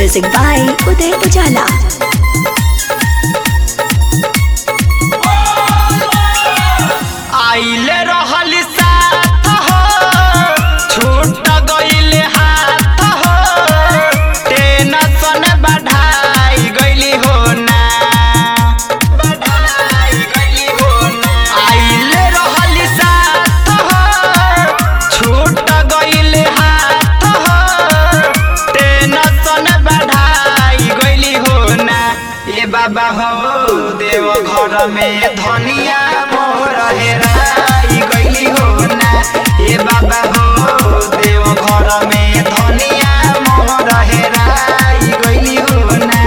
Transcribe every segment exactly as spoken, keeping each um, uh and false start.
Music by Uday Ujala. आइले रहल साथ हो, छूट गइले हाथ हो, टेंशन बढ़ाई गइली हो ना, बढ़ाई गइली हो ना। आइले रहल साथ हो, छूट गइले हाथ हो, टेंशन बढ़ाई गइली हो ना। ए बाबा हो देव घर में धनिया मोर हेराई गइली हो ना। ए बाबा हो देव घर में धनिया मोर हेराई गइली हो ना।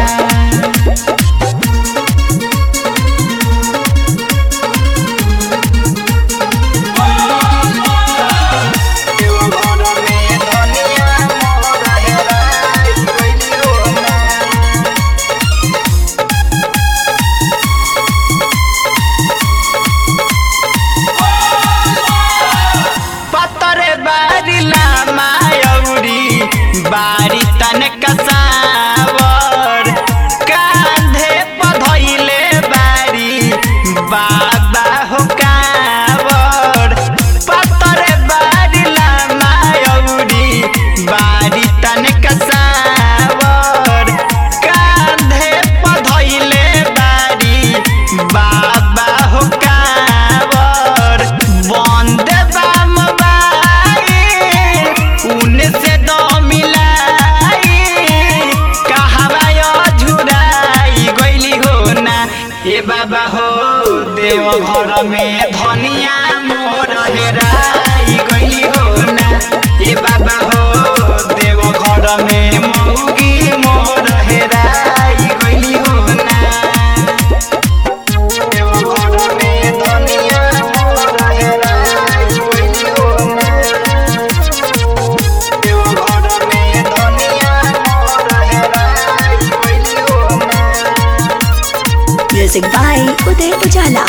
देव घर में धनिया मोर हेराई गइली हो ना। पतरे बारी लामा अउरी बारी तनक सावर, कांधे पधइले बारी बाबा हो कावर। पतरे बारी लामा अउरी बारी तनक सावर, कांधे पधइले बारी बाबा हो कावर। बंदे उनसे दो मिलाई कहवायो झुराई गइली हो ना। ए बाबा हो देव घर में धनिया मोर हेराई गइली हो ना। ए बाबा हो देव घर में मौगी मोर हेराई गइली हो ना। देव घर में धनिया मोर हेराई गइली हो ना। Music by Uday Ujala.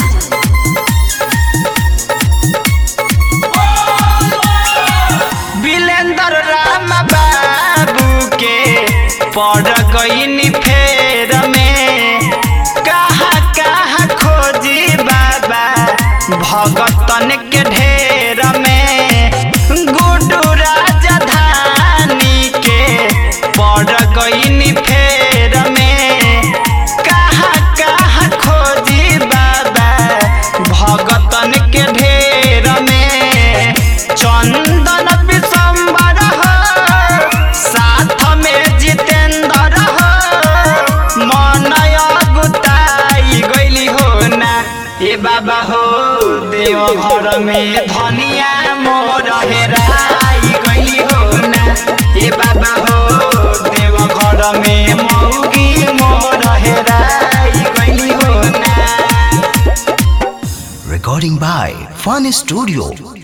बिलेंदर Ram बाबू के पड़ गईनी फेर में, कहाँ कहाँ खोजी बाबा भगतन के ढेर में। गुड्डू राजधानी के पड़ गईनी फेर में, कहाँ कहाँ खोजी बाबा भगतन के ढेर में। चंदन विशंबर हो, साथ में जितेंद्र हो, मनय गुताई गइली हो ना। ए बाबा हो देव घर में धनिया मोर हेराई गइली हो ना। ए बाबा हो देव घर में मौगी मोर हेराई गइली हो ना। Recording by Fun Studio.